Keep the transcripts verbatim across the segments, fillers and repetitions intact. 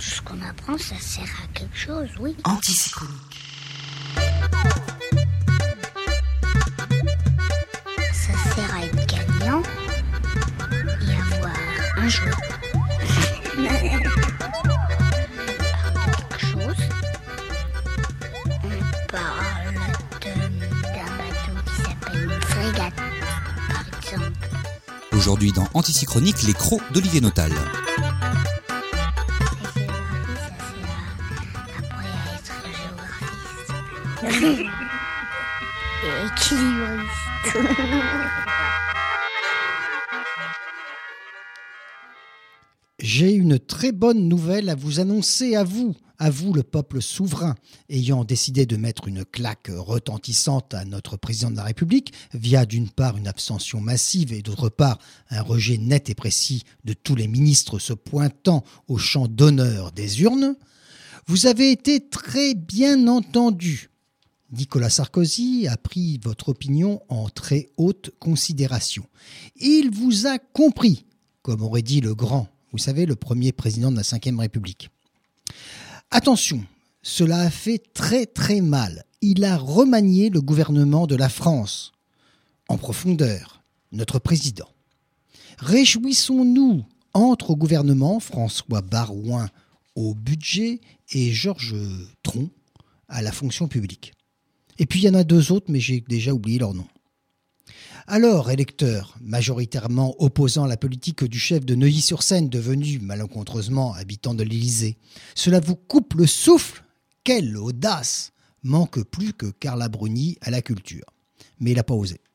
tout ce qu'on apprend, ça sert à quelque chose, oui. Antisynchronique. Ça sert à être gagnant et avoir un jeu. Quelque chose. On parle de, d'un bateau qui s'appelle une frégate, par exemple. Aujourd'hui dans Antisynchronique, les crocs d'Olivier Notal. La géographie, ça sert à, après à être géographiste. Et équilibriste. J'ai une très bonne nouvelle à vous annoncer à vous, à vous le peuple souverain, ayant décidé de mettre une claque retentissante à notre président de la République, via d'une part une abstention massive et d'autre part un rejet net et précis de tous les ministres se pointant au champ d'honneur des urnes. Vous avez été très bien entendus. Nicolas Sarkozy a pris votre opinion en très haute considération. Il vous a compris, comme aurait dit le grand, vous savez, le premier président de la cinquième République. Attention, cela a fait très très mal. Il a remanié le gouvernement de la France en profondeur, notre président. Réjouissons-nous, entre au gouvernement François Baroin au budget et Georges Tron à la fonction publique. Et puis il y en a deux autres, mais j'ai déjà oublié leur nom. Alors, électeurs, majoritairement opposant la politique du chef de Neuilly-sur-Seine, devenu malencontreusement habitant de l'Élysée, cela vous coupe le souffle? Quelle audace! Manque plus que Carla Bruni à la culture. Mais il n'a pas osé.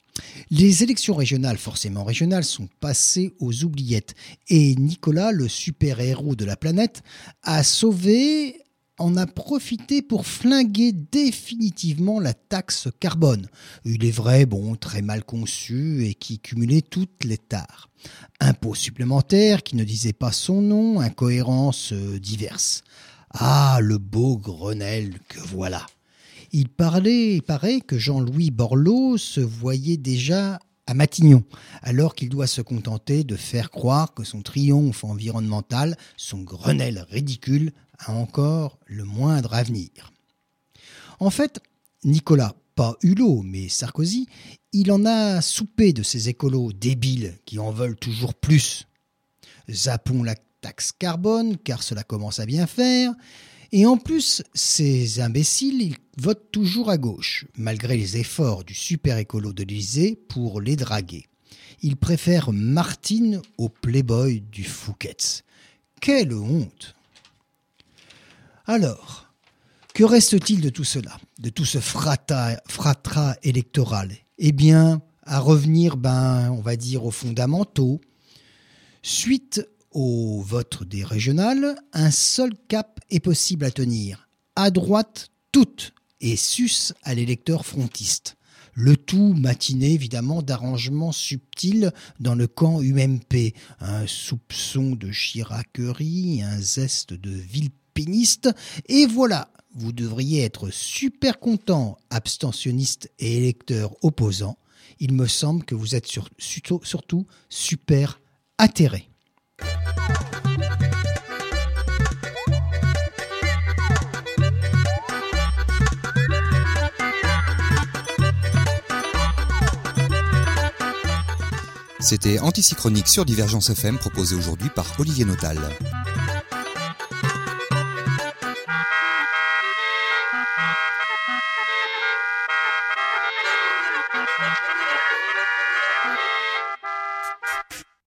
Les élections régionales, forcément régionales, sont passées aux oubliettes. Et Nicolas, le super-héros de la planète, a sauvé... en a profité pour flinguer définitivement la taxe carbone. Il est vrai, bon, très mal conçu et qui cumulait toutes les tares. Impôts supplémentaires qui ne disaient pas son nom, incohérences diverses. Ah, le beau Grenelle que voilà. Il parlait, il paraît que Jean-Louis Borloo se voyait déjà à Matignon, alors qu'il doit se contenter de faire croire que son triomphe environnemental, son Grenelle ridicule, a encore le moindre avenir. En fait, Nicolas, pas Hulot, mais Sarkozy, il en a soupé de ces écolos débiles qui en veulent toujours plus. Zappons la taxe carbone, car cela commence à bien faire. Et en plus, ces imbéciles, ils votent toujours à gauche, malgré les efforts du super écolo de l'Élysée pour les draguer. Ils préfèrent Martine au playboy du Fouquet's. Quelle honte! Alors, que reste-t-il de tout cela, de tout ce frata, fratras électoral? Eh bien, à revenir, ben, on va dire, aux fondamentaux. Suite au vote des régionales, un seul cap est possible à tenir. À droite, toutes, et sus à l'électeur frontiste. Le tout matiné, évidemment, d'arrangements subtils dans le camp U M P. Un soupçon de chiraquerie, un zeste de villepéniste. Et voilà, vous devriez être super content, abstentionniste et électeur opposant. Il me semble que vous êtes sur, surtout, surtout super atterré. C'était Antisynchronique sur Divergence F M, proposé aujourd'hui par Olivier Notal.